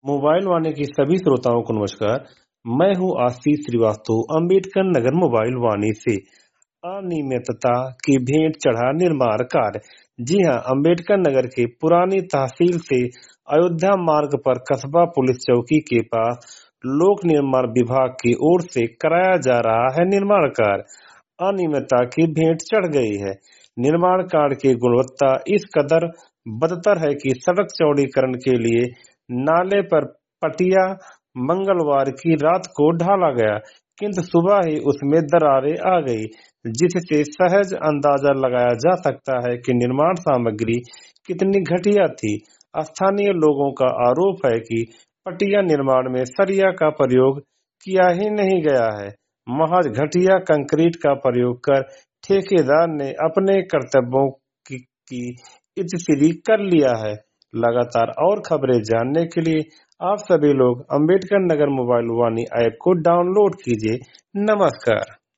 Mobile वाणी के सभी श्रोताओं को नमस्कार। मैं हूं आशीष श्रीवास्तव, अंबेडकर नगर मोबाइल वाणी से। अनियमितता की भेंट चढ़ा निर्माण कार्य। जी हां, अंबेडकर नगर के पुरानी तहसील से अयोध्या मार्ग पर कस्बा पुलिस चौकी के पास लोक निर्माण विभाग की ओर से कराया जा रहा है निर्माण कार्य। अनियमितता की भेंट चढ़ गई है। निर्माण कार्य की गुणवत्ता इस कदर बदतर है कि सड़क चौड़ीकरण के लिए नाले पर पटिया मंगलवार की रात को ढाला गया, किंतु सुबह ही उसमें दरारें आ गई, जिससे सहज अंदाजा लगाया जा सकता है कि निर्माण सामग्री कितनी घटिया थी। स्थानीय लोगों का आरोप है कि पटिया निर्माण में सरिया का प्रयोग किया ही नहीं गया है, महज घटिया कंक्रीट का प्रयोग कर ठेकेदार ने अपने कर्तव्यों की इजसिरी कर लिया है। लगातार और खबरें जानने के लिए आप सभी लोग अंबेडकर नगर मोबाइल वाणी ऐप को डाउनलोड कीजिए। नमस्कार।